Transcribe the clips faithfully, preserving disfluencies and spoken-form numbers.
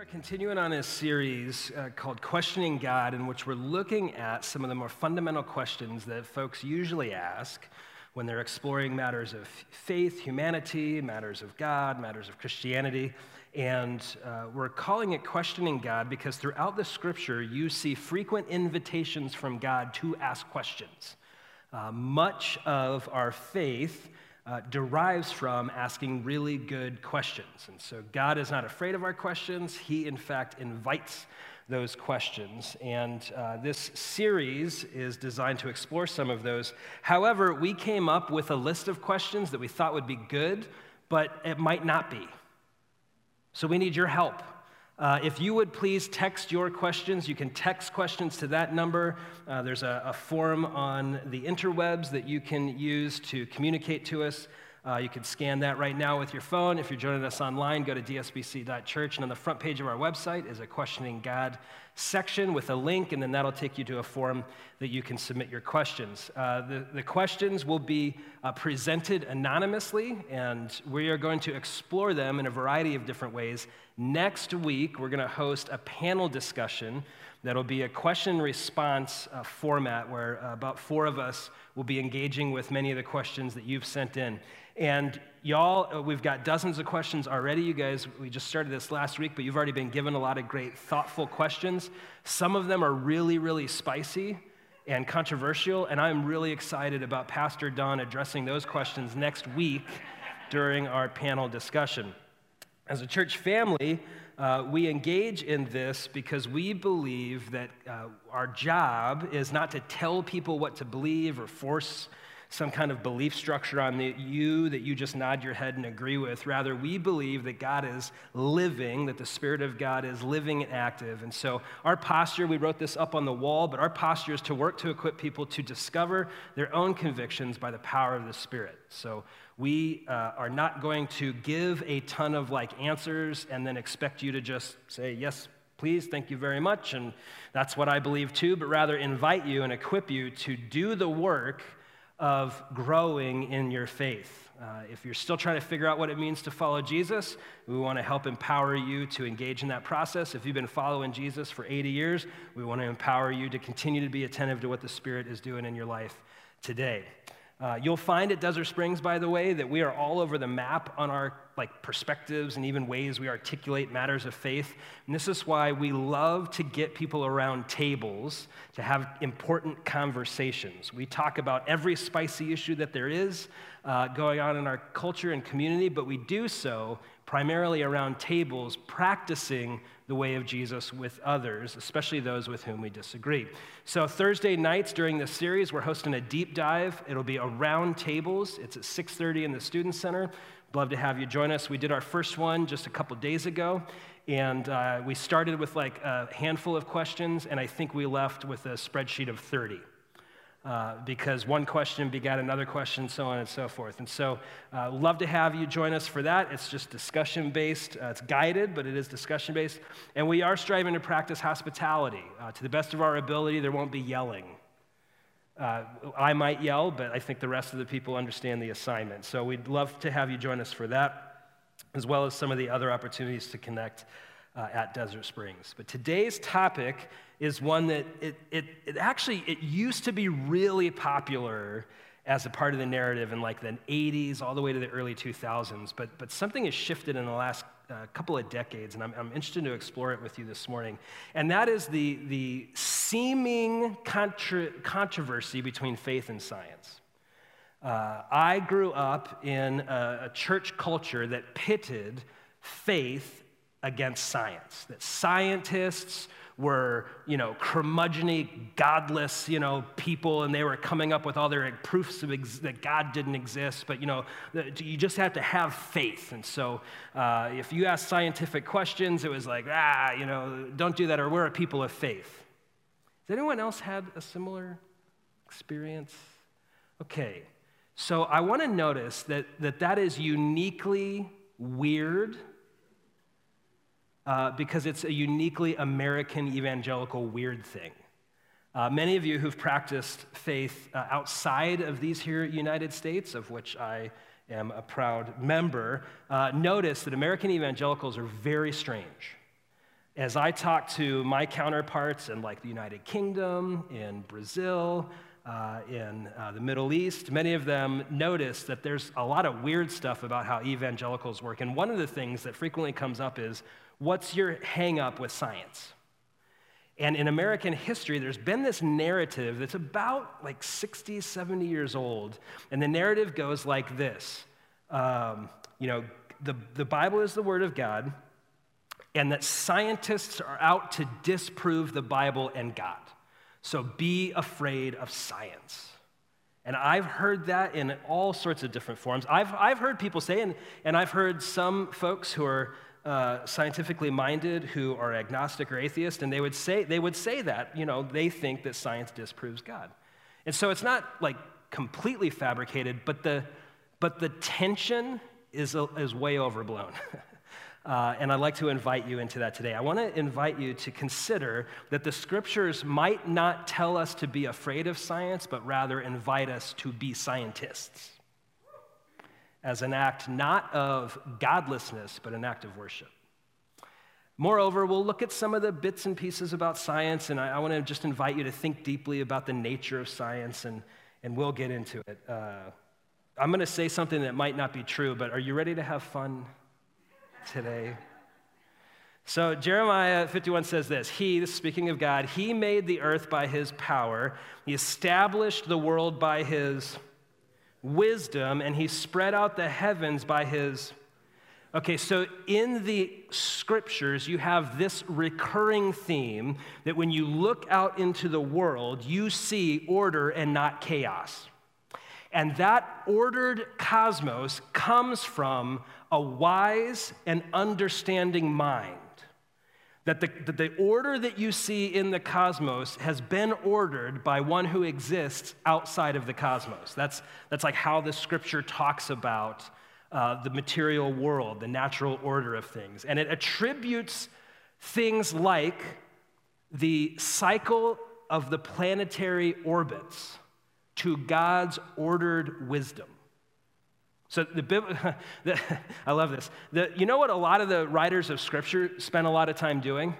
Continuing on a series uh, called Questioning God, in which we're looking at some of the more fundamental questions that folks usually ask when they're exploring matters of faith, humanity, matters of God, matters of Christianity. And uh, we're calling it Questioning God because throughout the scripture, you see frequent invitations from God to ask questions. Uh, much of our faith Uh, derives from asking really good questions. And so God is not afraid of our questions. He, in fact, invites those questions. And uh, this series is designed to explore some of those. However, we came up with a list of questions that we thought would be good, but it might not be. So we need your help. Uh, if you would please text your questions, you can text questions to that number. Uh, there's a, a form on the interwebs that you can use to communicate to us. Uh, you can scan that right now with your phone. If you're joining us online, go to d s b c dot church, and on the front page of our website is a Questioning God section with a link, and then that'll take you to a form that you can submit your questions. Uh, the, the questions will be uh, presented anonymously, and we are going to explore them in a variety of different ways. Next week, we're going to host a panel discussion that'll be a question-response uh, format where uh, about four of us will be engaging with many of the questions that you've sent in. And y'all, uh, we've got dozens of questions already. You guys, we just started this last week, but you've already been given a lot of great, thoughtful questions. Some of them are really, really spicy and controversial, and I'm really excited about Pastor Don addressing those questions next week during our panel discussion. As a church family, uh, we engage in this because we believe that uh, our job is not to tell people what to believe or force some kind of belief structure on the, you that you just nod your head and agree with. Rather, we believe that God is living, that the Spirit of God is living and active. And so our posture, we wrote this up on the wall, but our posture is to work to equip people to discover their own convictions by the power of the Spirit. So we uh, are not going to give a ton of like answers and then expect you to just say, yes, please, thank you very much, and that's what I believe too, but rather invite you and equip you to do the work of growing in your faith. Uh, if you're still trying to figure out what it means to follow Jesus, we want to help empower you to engage in that process. If you've been following Jesus for eighty years, we want to empower you to continue to be attentive to what the Spirit is doing in your life today. Uh, you'll find at Desert Springs, by the way, that we are all over the map on our like perspectives and even ways we articulate matters of faith. And this is why we love to get people around tables to have important conversations. We talk about every spicy issue that there is uh, going on in our culture and community, but we do so primarily around tables, practicing the way of Jesus with others, especially those with whom we disagree. So Thursday nights during this series, we're hosting a deep dive. It'll be around tables. It's at six thirty in the Student Center. Love to have you join us. We did our first one just a couple days ago, and uh, we started with like a handful of questions, and I think we left with a spreadsheet of thirty. Uh, because one question begat another question, so on and so forth. And so uh, love to have you join us for that. It's just discussion-based. Uh, it's guided, but it is discussion-based. And we are striving to practice hospitality. Uh, to the best of our ability, there won't be yelling. Uh, I might yell, but I think the rest of the people understand the assignment. So we'd love to have you join us for that, as well as some of the other opportunities to connect uh, at Desert Springs. But today's topic is one that it, it, it actually, it used to be really popular as a part of the narrative in like the eighties all the way to the early two thousands, but, but something has shifted in the last uh, couple of decades, and I'm, I'm interested to explore it with you this morning. And that is the, the seeming contra- controversy between faith and science. Uh, I grew up in a, a church culture that pitted faith against science, that scientists were, you know, curmudgeon-y, godless, you know, people, and they were coming up with all their like, proofs of ex- that God didn't exist, but, you know, the, you just have to have faith. And so uh, if you ask scientific questions, it was like, ah, you know, don't do that, or we're a people of faith. Has anyone else had a similar experience? Okay, so I want to notice that that, that is uniquely weird Uh, because it's a uniquely American evangelical weird thing. Uh, many of you who've practiced faith uh, outside of these here United States, of which I am a proud member, uh, notice that American evangelicals are very strange. As I talk to my counterparts in like the United Kingdom, in Brazil, uh, in uh, the Middle East, many of them notice that there's a lot of weird stuff about how evangelicals work. And one of the things that frequently comes up is, what's your hang up with science? And in American history, there's been this narrative that's about like sixty, seventy years old. And the narrative goes like this. Um, you know, the, the Bible is the Word of God, and that scientists are out to disprove the Bible and God. So be afraid of science. And I've heard that in all sorts of different forms. I've, I've heard people say, and, and I've heard some folks who are uh, scientifically minded who are agnostic or atheist, and they would say they would say that, you know, they think that science disproves God. And so it's not like completely fabricated, but the but the tension is, is way overblown. Uh, and I'd like to invite you into that today. I want to invite you to consider that the scriptures might not tell us to be afraid of science, but rather invite us to be scientists as an act not of godlessness, but an act of worship. Moreover, we'll look at some of the bits and pieces about science, and I, I want to just invite you to think deeply about the nature of science, and, and we'll get into it. Uh, I'm going to say something that might not be true, but are you ready to have fun today? So Jeremiah fifty-one says this, he, this is speaking of God, he made the earth by his power, he established the world by his wisdom, and he spread out the heavens by his... Okay, so in the scriptures, you have this recurring theme that when you look out into the world, you see order and not chaos. And that ordered cosmos comes from a wise and understanding mind. That the, that the order that you see in the cosmos has been ordered by one who exists outside of the cosmos. That's, that's like how the scripture talks about uh, the material world, the natural order of things. And it attributes things like the cycle of the planetary orbits to God's ordered wisdom. So the, the I love this. The, you know what a lot of the writers of Scripture spend a lot of time doing?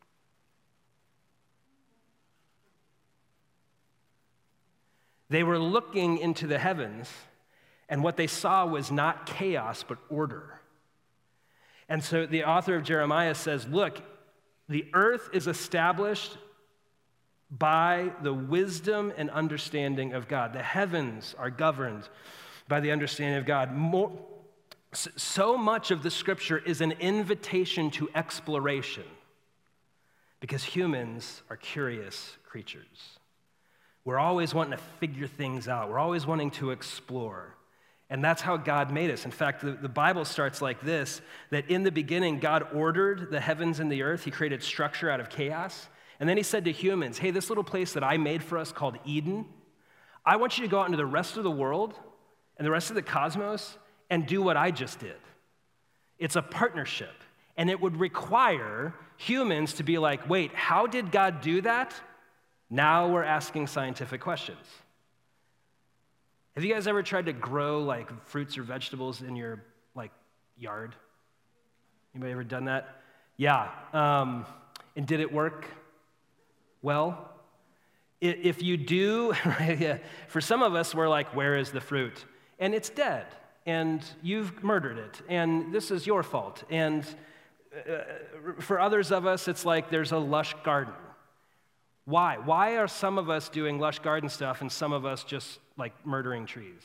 They were looking into the heavens, and what they saw was not chaos, but order. And so the author of Jeremiah says, look, the earth is established by the wisdom and understanding of God. The heavens are governed by the understanding of God. More, so much of the scripture is an invitation to exploration because humans are curious creatures. We're always wanting to figure things out. We're always wanting to explore. And that's how God made us. In fact, the, the Bible starts like this, that in the beginning, God ordered the heavens and the earth. He created structure out of chaos. And then he said to humans, hey, this little place that I made for us called Eden, I want you to go out into the rest of the world and the rest of the cosmos and do what I just did. It's a partnership. And it would require humans to be like, wait, how did God do that? Now we're asking scientific questions. Have you guys ever tried to grow like fruits or vegetables in your like yard? Anybody ever done that? Yeah. Um, and did it work? Well, if you do, yeah, for some of us, we're like, where is the fruit? And it's dead, and you've murdered it, and this is your fault. And uh, for others of us, it's like there's a lush garden. Why? Why are some of us doing lush garden stuff and some of us just like murdering trees?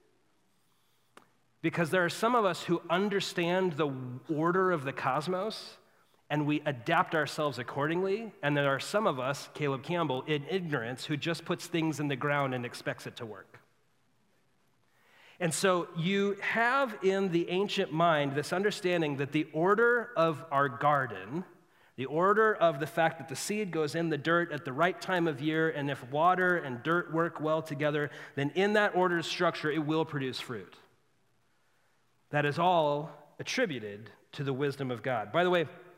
Because there are some of us who understand the order of the cosmos, and we adapt ourselves accordingly, and there are some of us, Caleb Campbell, in ignorance, who just puts things in the ground and expects it to work. And so you have in the ancient mind this understanding that the order of our garden, the order of the fact that the seed goes in the dirt at the right time of year, and if water and dirt work well together, then in that ordered structure, it will produce fruit. That is all attributed to the wisdom of God. By the way,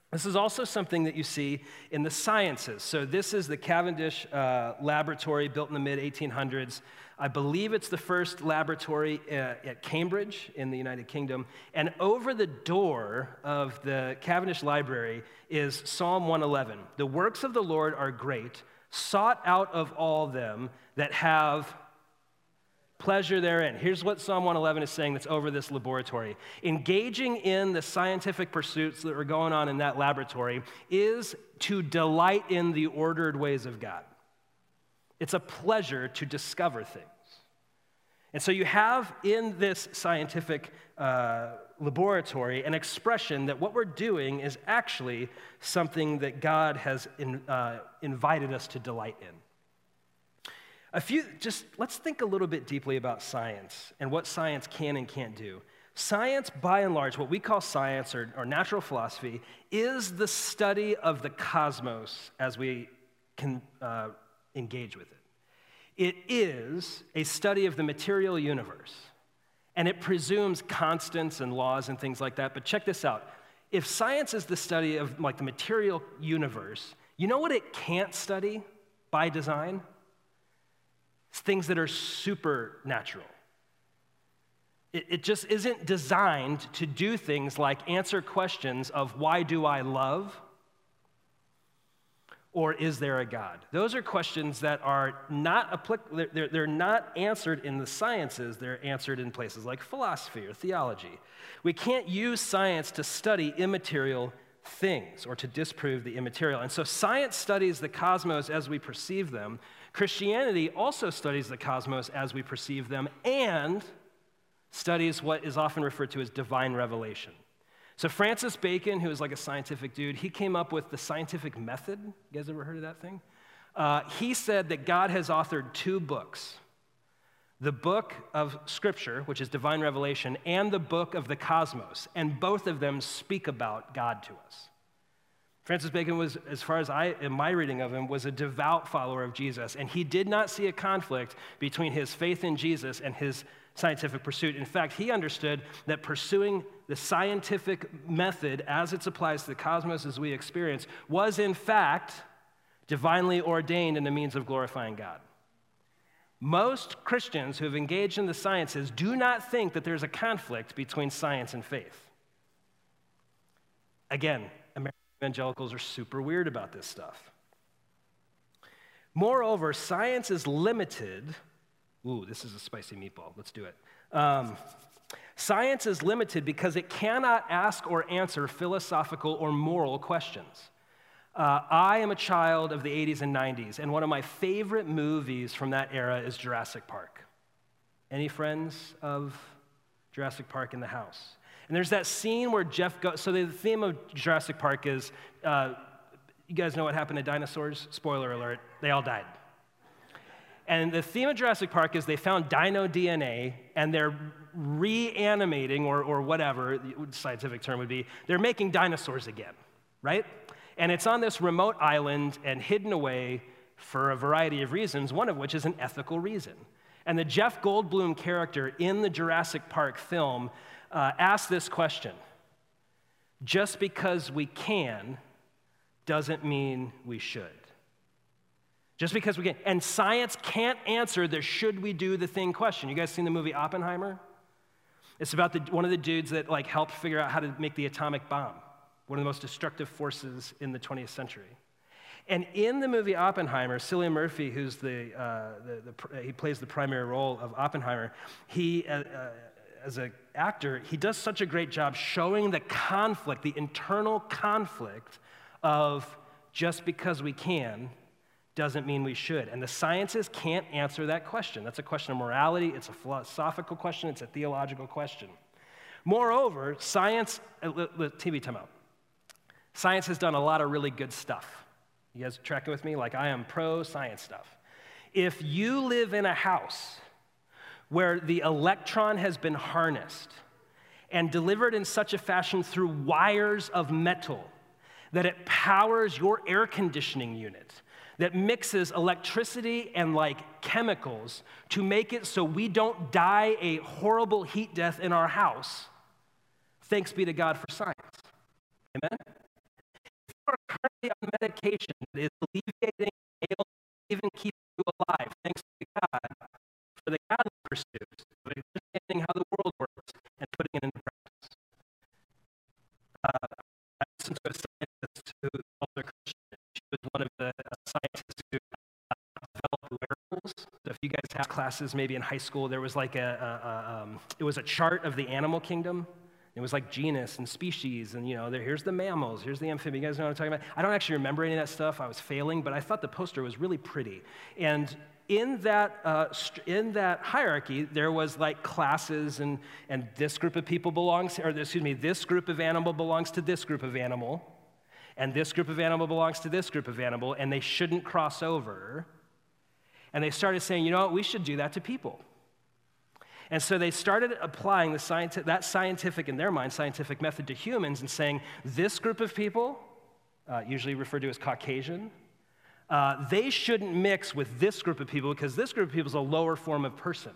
This is also something that you see in the sciences. So this is the Cavendish uh, Laboratory built in the mid eighteen hundreds. I believe it's the first laboratory uh, at Cambridge in the United Kingdom. And over the door of the Cavendish Library is Psalm one eleven. The works of the Lord are great, sought out of all them that have pleasure therein. Here's what Psalm one eleven is saying that's over this laboratory. Engaging in the scientific pursuits that are going on in that laboratory is to delight in the ordered ways of God. It's a pleasure to discover things. And so you have in this scientific uh, laboratory an expression that what we're doing is actually something that God has in, uh, invited us to delight in. A few, just let's think a little bit deeply about science and what science can and can't do. Science, by and large, what we call science or, or natural philosophy, is the study of the cosmos as we can uh, engage with it. It is a study of the material universe, and it presumes constants and laws and things like that. But check this out. If science is the study of like the material universe, you know what it can't study by design? It's things that are supernatural. It, it just isn't designed to do things like answer questions of why do I love? Or is there a God? Those are questions that are not applicable, they're, they're not answered in the sciences, they're answered in places like philosophy or theology. We can't use science to study immaterial things or to disprove the immaterial. And so science studies the cosmos as we perceive them. Christianity also studies the cosmos as we perceive them and studies what is often referred to as divine revelation. So Francis Bacon, who is like a scientific dude, he came up with the scientific method. You guys ever heard of that thing? Uh, he said that God has authored two books. The book of Scripture, which is divine revelation, and the book of the cosmos. And both of them speak about God to us. Francis Bacon was, as far as I, in my reading of him, was a devout follower of Jesus. And he did not see a conflict between his faith in Jesus and his scientific pursuit. In fact, he understood that pursuing the scientific method as it applies to the cosmos as we experience was, in fact, divinely ordained and a means of glorifying God. Most Christians who have engaged in the sciences do not think that there's a conflict between science and faith. Again, American evangelicals are super weird about this stuff. Moreover, science is limited. Ooh, this is a spicy meatball. Let's do it. Um, science is limited because it cannot ask or answer philosophical or moral questions. Uh, I am a child of the eighties and nineties, and one of my favorite movies from that era is Jurassic Park. Any friends of Jurassic Park in the house? And there's that scene where Jeff goes, so the theme of Jurassic Park is, uh, you guys know what happened to dinosaurs? Spoiler alert, they all died. And the theme of Jurassic Park is they found dino D N A, and they're reanimating, or, or whatever the scientific term would be, they're making dinosaurs again, right? And it's on this remote island and hidden away for a variety of reasons, one of which is an ethical reason. And the Jeff Goldblum character in the Jurassic Park film uh, asks this question: just because we can doesn't mean we should. Just because we can. And science can't answer the should we do the thing question. You guys seen the movie Oppenheimer? It's about the, one of the dudes that like helped figure out how to make the atomic bomb, one of the most destructive forces in the twentieth century. And in the movie Oppenheimer, Cillian Murphy, who's the, uh, the, the he plays the primary role of Oppenheimer, he, uh, uh, as an actor, he does such a great job showing the conflict, the internal conflict of just because we can doesn't mean we should. And the sciences can't answer that question. That's a question of morality, it's a philosophical question, it's a theological question. Moreover, science, uh, T V timeout. Science has done a lot of really good stuff. You guys tracking with me? Like, I am pro-science stuff. If you live in a house where the electron has been harnessed and delivered in such a fashion through wires of metal that it powers your air conditioning unit, that mixes electricity and like chemicals to make it so we don't die a horrible heat death in our house, thanks be to God for science. Amen? on medication that is alleviating ailments, even keeping you alive, thanks to God, for the godly pursuit of understanding how the world works and putting it into practice. Uh, I listened to a scientist who was also a Christian. She was one of the uh, scientists who uh, developed wearables. So if you guys have classes maybe in high school, there was like a, a, a um, it was a chart of the animal kingdom. It was like genus and species, and you know, there, here's the mammals, here's the amphibians. You guys know what I'm talking about? I don't actually remember any of that stuff. I was failing, but I thought the poster was really pretty. And in that uh, in that hierarchy, there was like classes, and and this group of people belongs, or excuse me, this group of animal belongs to this group of animal, and this group of animal belongs to this group of animal, and they shouldn't cross over. And they started saying, you know what, we should do that to people. And so they started applying the scienti- that scientific, in their mind, scientific method to humans and saying, this group of people, uh, usually referred to as Caucasian, uh, they shouldn't mix with this group of people because this group of people is a lower form of person.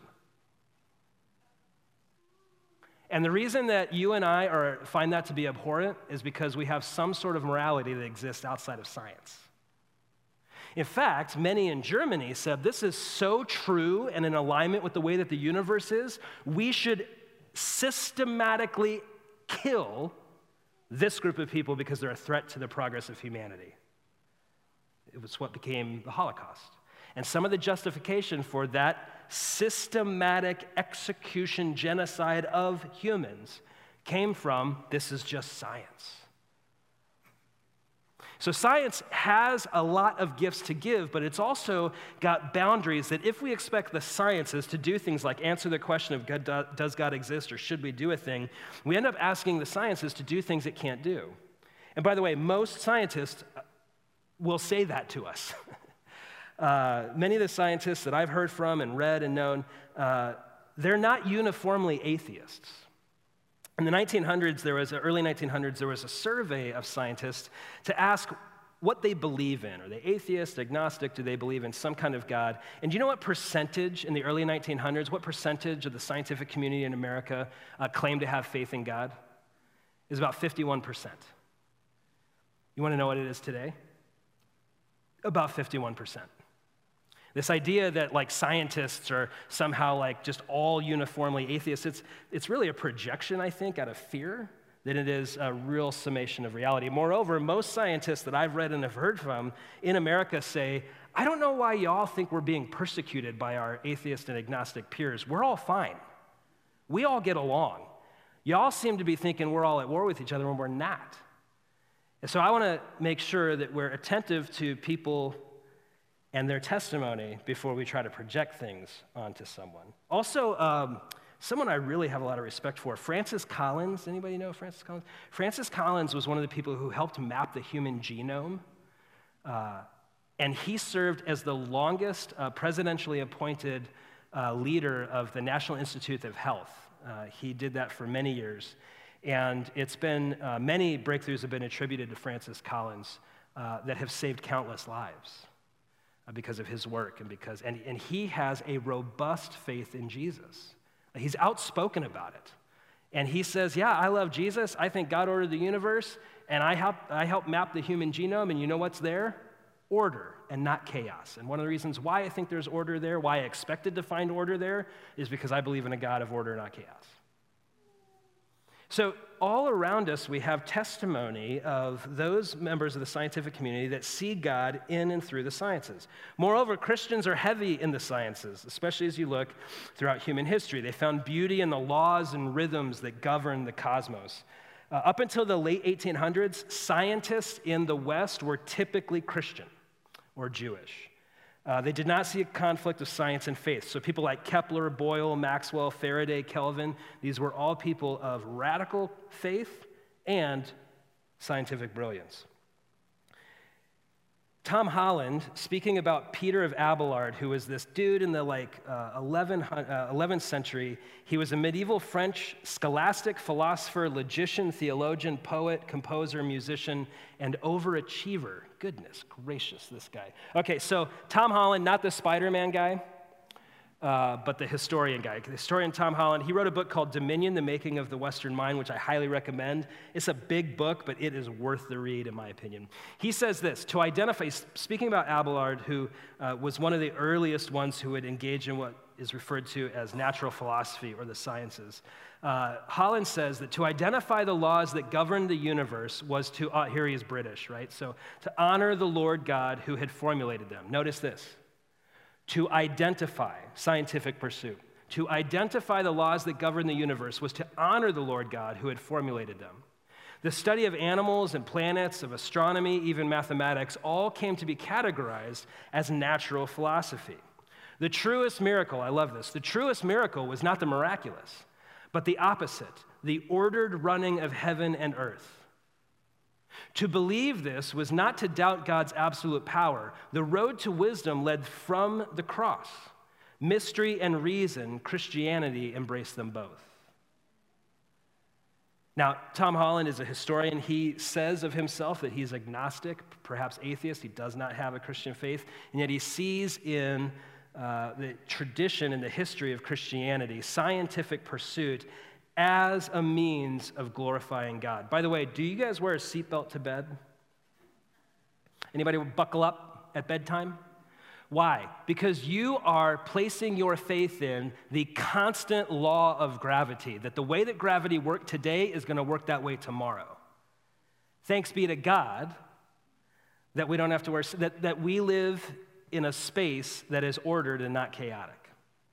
And the reason that you and I are, find that to be abhorrent is because we have some sort of morality that exists outside of science. In fact, many in Germany said this is so true and in alignment with the way that the universe is, we should systematically kill this group of people because they're a threat to the progress of humanity. It was what became the Holocaust. And some of the justification for that systematic execution, genocide of humans came from, this is just science. So science has a lot of gifts to give, but it's also got boundaries that if we expect the sciences to do things like answer the question of God, does God exist or should we do a thing, we end up asking the sciences to do things it can't do. And by the way, most scientists will say that to us. uh, many of the scientists that I've heard from and read and known, uh, they're not uniformly atheists. In the nineteen hundreds, there was, early nineteen hundreds, there was a survey of scientists to ask what they believe in. Are they atheist, agnostic? Do they believe in some kind of God? And do you know what percentage in the early nineteen hundreds, what percentage of the scientific community in America uh, claimed to have faith in God? It was about fifty-one percent. You want to know what it is today? About fifty-one percent. This idea that like scientists are somehow like just all uniformly atheists, it's, it's really a projection, I think, out of fear than it is a real summation of reality. Moreover, most scientists that I've read and have heard from in America say, I don't know why y'all think we're being persecuted by our atheist and agnostic peers. We're all fine. We all get along. Y'all seem to be thinking we're all at war with each other when we're not. And so I want to make sure that we're attentive to people and their testimony before we try to project things onto someone. Also, um, someone I really have a lot of respect for, Francis Collins. Anybody know Francis Collins? Francis Collins was one of the people who helped map the human genome. Uh, and he served as the longest uh, presidentially appointed uh, leader of the National Institute of Health. Uh, he did that for many years. And it's been, uh, many breakthroughs have been attributed to Francis Collins uh, that have saved countless lives. Because of his work and because, and, and he has a robust faith in Jesus. He's outspoken about it. And he says, yeah, I love Jesus. I think God ordered the universe, and I help, I help map the human genome, and you know what's there? Order and not chaos. And one of the reasons why I think there's order there, why I expected to find order there, is because I believe in a God of order, not chaos. So all around us, we have testimony of those members of the scientific community that see God in and through the sciences. Moreover, Christians are heavy in the sciences, especially as you look throughout human history. They found beauty in the laws and rhythms that govern the cosmos. Uh, up until the late eighteen hundreds, scientists in the West were typically Christian or Jewish. Uh, they did not see a conflict of science and faith. So people like Kepler, Boyle, Maxwell, Faraday, Kelvin, these were all people of radical faith and scientific brilliance. Tom Holland, speaking about Peter of Abelard, who was this dude in the like uh, eleventh century, he was a medieval French scholastic philosopher, logician, theologian, poet, composer, musician, and overachiever. Goodness gracious, this guy. Okay, so Tom Holland, not the Spider-Man guy. uh, but the historian guy. The historian Tom Holland, he wrote a book called Dominion, The Making of the Western Mind, which I highly recommend. It's a big book, but it is worth the read, in my opinion. He says this, to identify, speaking about Abelard, who uh, was one of the earliest ones who would engage in what is referred to as natural philosophy or the sciences. Uh, Holland says that to identify the laws that govern the universe was to, uh, here he is British, right? So to honor the Lord God who had formulated them. Notice this, to identify, scientific pursuit, to identify the laws that govern the universe was to honor the Lord God who had formulated them. The study of animals and planets, of astronomy, even mathematics, all came to be categorized as natural philosophy. The truest miracle, I love this, the truest miracle was not the miraculous, but the opposite, the ordered running of heaven and earth. To believe this was not to doubt God's absolute power. The road to wisdom led from the cross. Mystery and reason, Christianity embraced them both. Now, Tom Holland is a historian. He says of himself that he's agnostic, perhaps atheist. He does not have a Christian faith, and yet he sees in Uh, the tradition and the history of Christianity, scientific pursuit, as a means of glorifying God. By the way, do you guys wear a seatbelt to bed? Anybody buckle up at bedtime? Why? Because you are placing your faith in the constant law of gravity, that the way that gravity worked today is going to work that way tomorrow. Thanks be to God that we don't have to wear, that, that we live in a space that is ordered and not chaotic.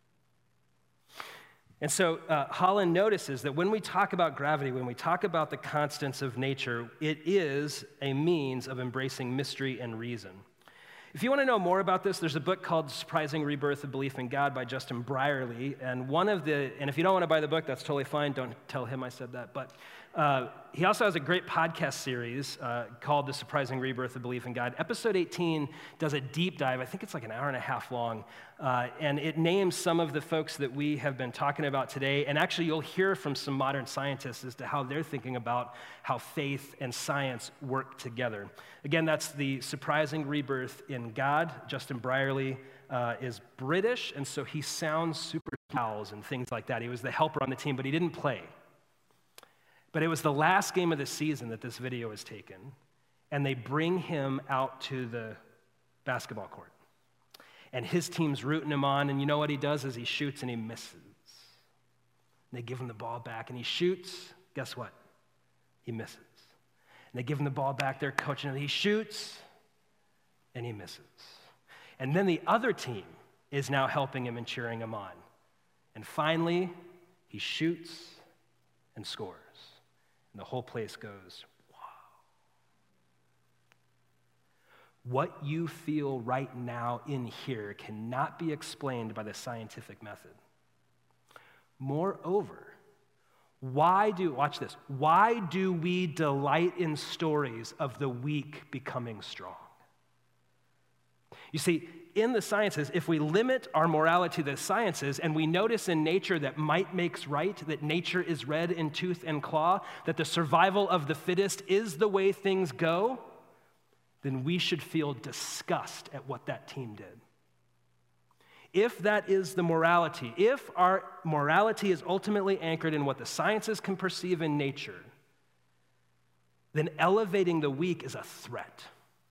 And so uh, Holland notices that when we talk about gravity, when we talk about the constants of nature, it is a means of embracing mystery and reason. If you want to know more about this, there's a book called Surprising Rebirth of Belief in God by Justin Brierley. And one of the, and if you don't want to buy the book, that's totally fine. Don't tell him I said that. But uh, he also has a great podcast series uh, called The Surprising Rebirth of Belief in God. Episode eighteen does a deep dive. I think it's like an hour and a half long. Uh, and it names some of the folks that we have been talking about today. And actually, you'll hear from some modern scientists as to how they're thinking about how faith and science work together. Again, that's The Surprising Rebirth in God. Justin Brierley uh, is British, and so he sounds super cows and things like that. He was the helper on the team, but he didn't play. But it was the last game of the season that this video was taken, and they bring him out to the basketball court. And his team's rooting him on, and you know what he does is he shoots and he misses. And they give him the ball back, and he shoots. Guess what? He misses. And they give him the ball back, they're coaching him, he shoots, and he misses. And then the other team is now helping him and cheering him on. And finally, he shoots and scores. And the whole place goes, wow. What you feel right now in here cannot be explained by the scientific method. Moreover, why do, watch this, why do we delight in stories of the weak becoming strong? You see, in the sciences, if we limit our morality to the sciences and we notice in nature that might makes right, that nature is red in tooth and claw, that the survival of the fittest is the way things go, then we should feel disgust at what that team did. If that is the morality, if our morality is ultimately anchored in what the sciences can perceive in nature, then elevating the weak is a threat.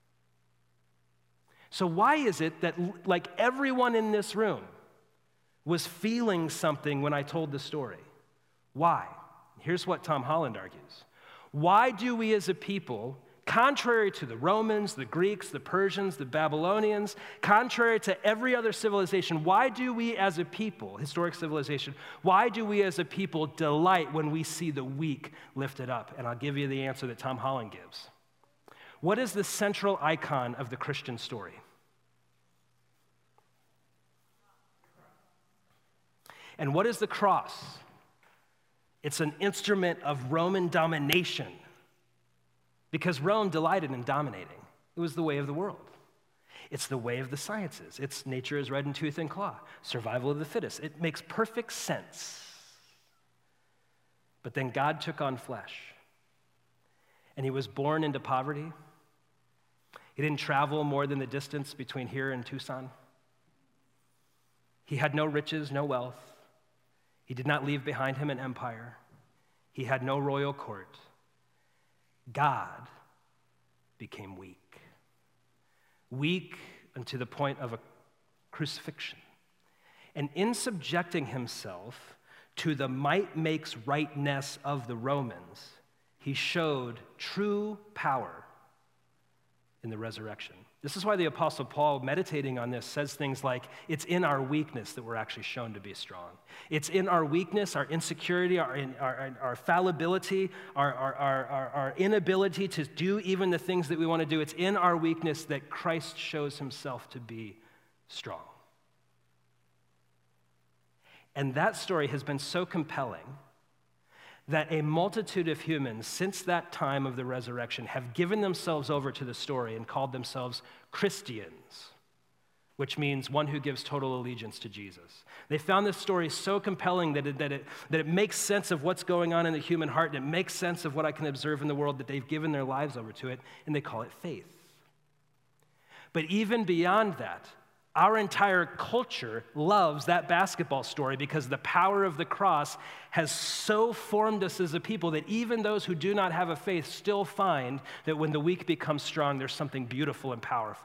So why is it that, like everyone in this room, was feeling something when I told the story? Why? Here's what Tom Holland argues. Why do we as a people, contrary to the Romans, the Greeks, the Persians, the Babylonians, contrary to every other civilization, why do we as a people, historic civilization, why do we as a people delight when we see the weak lifted up? And I'll give you the answer that Tom Holland gives. What is the central icon of the Christian story? And what is the cross? It's an instrument of Roman domination because Rome delighted in dominating. It was the way of the world. It's the way of the sciences. It's nature is red in tooth and claw, survival of the fittest. It makes perfect sense. But then God took on flesh, and he was born into poverty. He didn't travel more than the distance between here and Tucson. He had no riches, no wealth. He did not leave behind him an empire. He had no royal court. God became weak. Weak unto the point of a crucifixion. And in subjecting himself to the might makes rightness of the Romans, he showed true power in the resurrection. This is why the Apostle Paul, meditating on this, says things like, it's in our weakness that we're actually shown to be strong. It's in our weakness, our insecurity, our, our, our fallibility, our, our, our, our inability to do even the things that we want to do. It's in our weakness that Christ shows himself to be strong. And that story has been so compelling that a multitude of humans since that time of the resurrection have given themselves over to the story and called themselves Christians, which means one who gives total allegiance to Jesus. They found this story so compelling that it, that it, that it makes sense of what's going on in the human heart, and it makes sense of what I can observe in the world, that they've given their lives over to it, and they call it faith. But even beyond that, our entire culture loves that basketball story because the power of the cross has so formed us as a people that even those who do not have a faith still find that when the weak become strong, there's something beautiful and powerful.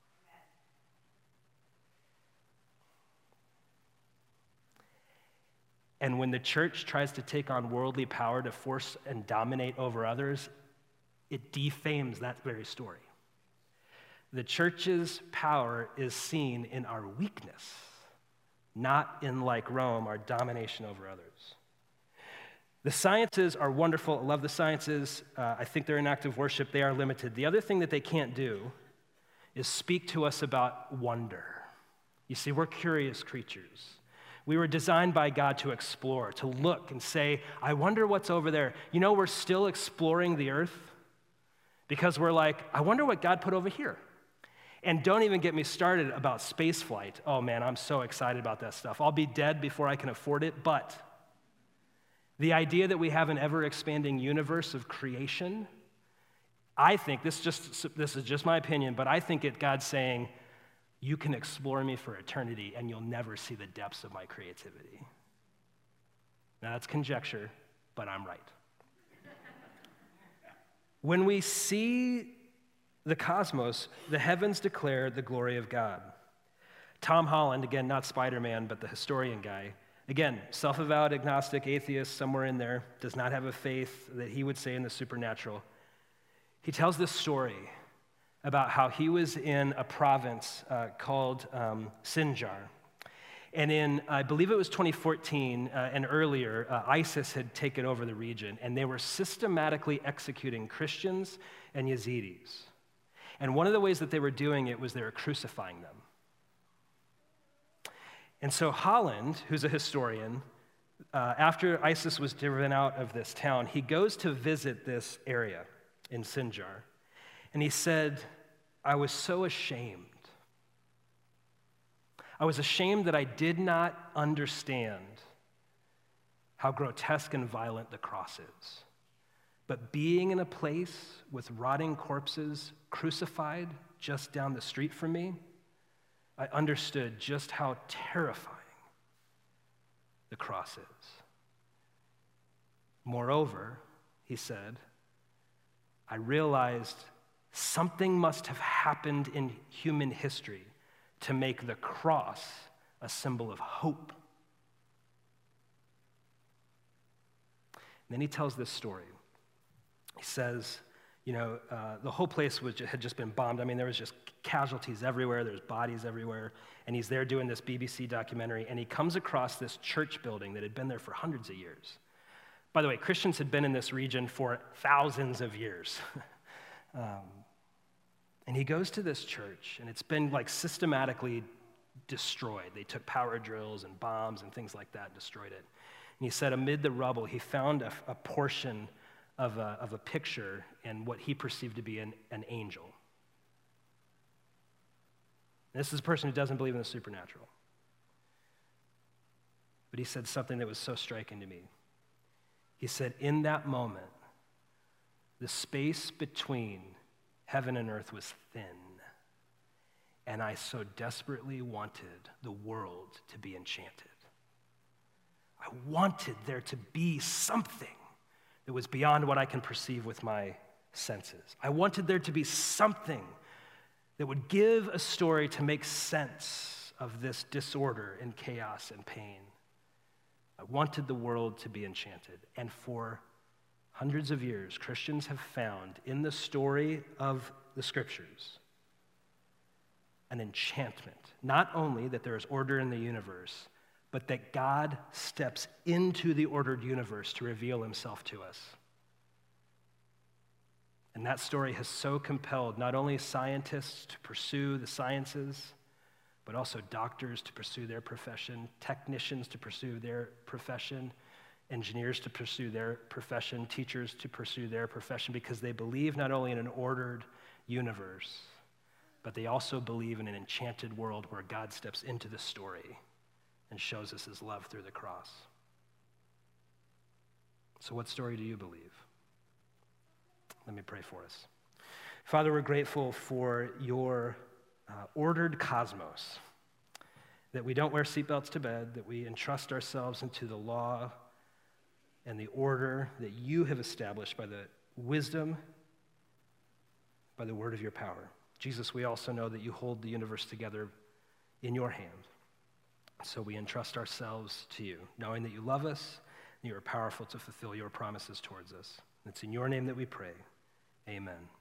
And when the church tries to take on worldly power to force and dominate over others, it defames that very story. The church's power is seen in our weakness, not in, like Rome, our domination over others. The sciences are wonderful. I love the sciences. Uh, I think they're an act of worship. They are limited. The other thing that they can't do is speak to us about wonder. You see, we're curious creatures. We were designed by God to explore, to look and say, I wonder what's over there. You know, we're still exploring the earth because we're like, I wonder what God put over here. And don't even get me started about space flight. Oh man, I'm so excited about that stuff. I'll be dead before I can afford it, but the idea that we have an ever-expanding universe of creation, I think, this, just, this is just my opinion, but I think it God's saying, you can explore me for eternity and you'll never see the depths of my creativity. Now that's conjecture, but I'm right. When we see the cosmos, the heavens declare the glory of God. Tom Holland, again, not Spider-Man, but the historian guy, again, self-avowed agnostic, atheist, somewhere in there, does not have a faith that he would say in the supernatural. He tells this story about how he was in a province uh, called um, Sinjar. And in, I believe it was twenty fourteen uh, and earlier, uh, ISIS had taken over the region, and they were systematically executing Christians and Yazidis. And one of the ways that they were doing it was they were crucifying them. And so Holland, who's a historian, uh, after ISIS was driven out of this town, he goes to visit this area in Sinjar. And he said, I was so ashamed. I was ashamed that I did not understand how grotesque and violent the cross is. But being in a place with rotting corpses crucified just down the street from me, I understood just how terrifying the cross is. Moreover, he said, I realized something must have happened in human history to make the cross a symbol of hope. And then he tells this story. He says, you know, uh, the whole place was, had just been bombed. I mean, there was just casualties everywhere. There's bodies everywhere. And he's there doing this B B C documentary, and he comes across this church building that had been there for hundreds of years. By the way, Christians had been in this region for thousands of years. um, and he goes to this church, and it's been like systematically destroyed. They took power drills and bombs and things like that and destroyed it. And he said amid the rubble, he found a, a portion Of a, of a picture and what he perceived to be an, an angel. This is a person who doesn't believe in the supernatural. But he said something that was so striking to me. He said, in that moment, the space between heaven and earth was thin. and I so desperately wanted the world to be enchanted. I wanted there to be something that was beyond what I can perceive with my senses. I wanted there to be something that would give a story to make sense of this disorder and chaos and pain. I wanted the world to be enchanted. And for hundreds of years, Christians have found in the story of the scriptures an enchantment. Not only that there is order in the universe, but that God steps into the ordered universe to reveal himself to us. And that story has so compelled not only scientists to pursue the sciences, but also doctors to pursue their profession, technicians to pursue their profession, engineers to pursue their profession, teachers to pursue their profession, because they believe not only in an ordered universe, but they also believe in an enchanted world where God steps into the story and shows us his love through the cross. So what story do you believe? Let me pray for us. Father, we're grateful for your uh, ordered cosmos, that we don't wear seatbelts to bed, that we entrust ourselves into the law and the order that you have established by the wisdom, by the word of your power. Jesus, we also know that you hold the universe together in your hand. So we entrust ourselves to you, knowing that you love us and you are powerful to fulfill your promises towards us. It's in your name that we pray. Amen.